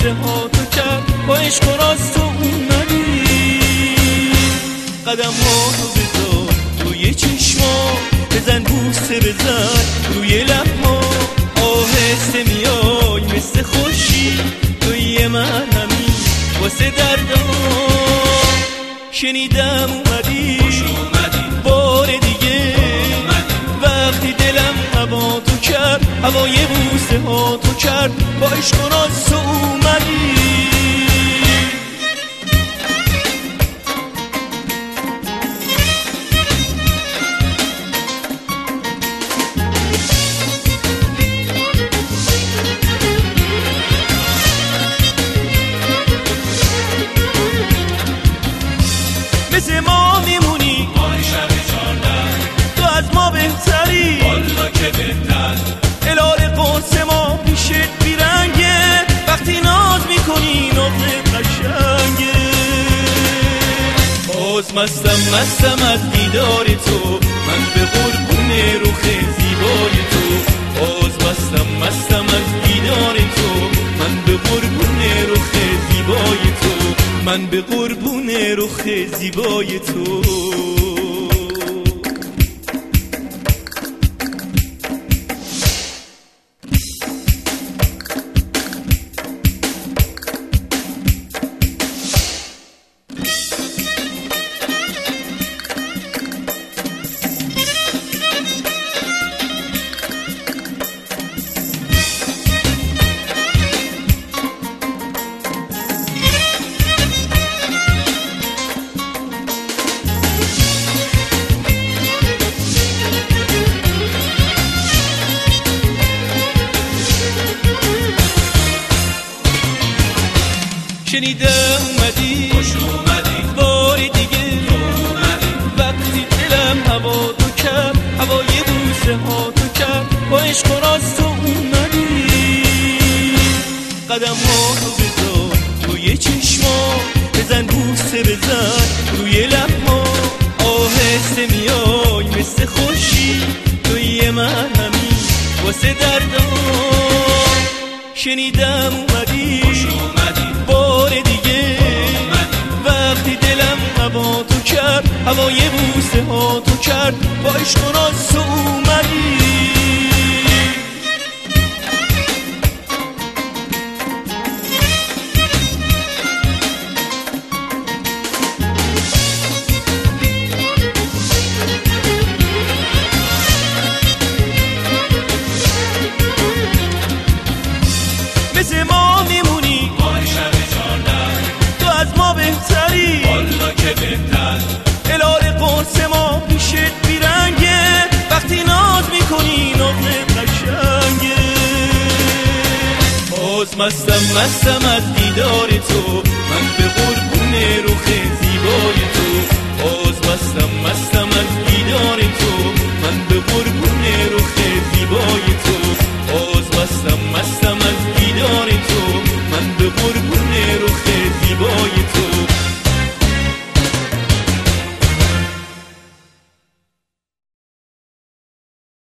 بوسه ها تو کرد، با عشق و راست تو اومدی. قدم ها تو بذار روی چشما، بزن بوسه بزن روی لبها. آهسته میای مثل خوشی، توی من همین واسه دردا. شنیدم اومدی بار دیگه، وقتی دلم هوا تو کرد، هوای بوسه ها تو کرد، با عشق و راست تو اومدی. مثل ما میمونی شب 14، تو از ما بهتری والا که بهتر. هلال قرص ما پیشت بیرنگه، وقتی ناز میکنی نقطه قشنگه. باز مستم از دیدار تو، من به قربون رخ زیبای تو. باز مستم از دیدار تو، من به قربون رخ زیبای تو. من به قربون رخ زیبای تو. شنیدم اومدی بار دیگه، وقتی دلم هوا تو کرد، هوای بوسه ها تو کرد، با عشق و راست تو اومدی. قدم ها تو بذار روی چشما، بزن بوسه بزن روی لبها. آهسته میای مثل خوشی، توی من همین واسه دردا. شنیدم اومدی بار دیگه، وقتی دلم هوا تو کرد، هوای بوسه ها تو کرد، با عشق و راست تو اومدی. مثل ما میمونی شب 14، تو از ما بهتری والا که بهتر. هلال قرص ما پیشت بیرنگه، وقتی ناز میکنی نقطه قشنگه. باز مستم از دیدار تو، من به قربون رخ زیبای تو. باز مستم از دیدار تو، من به قربون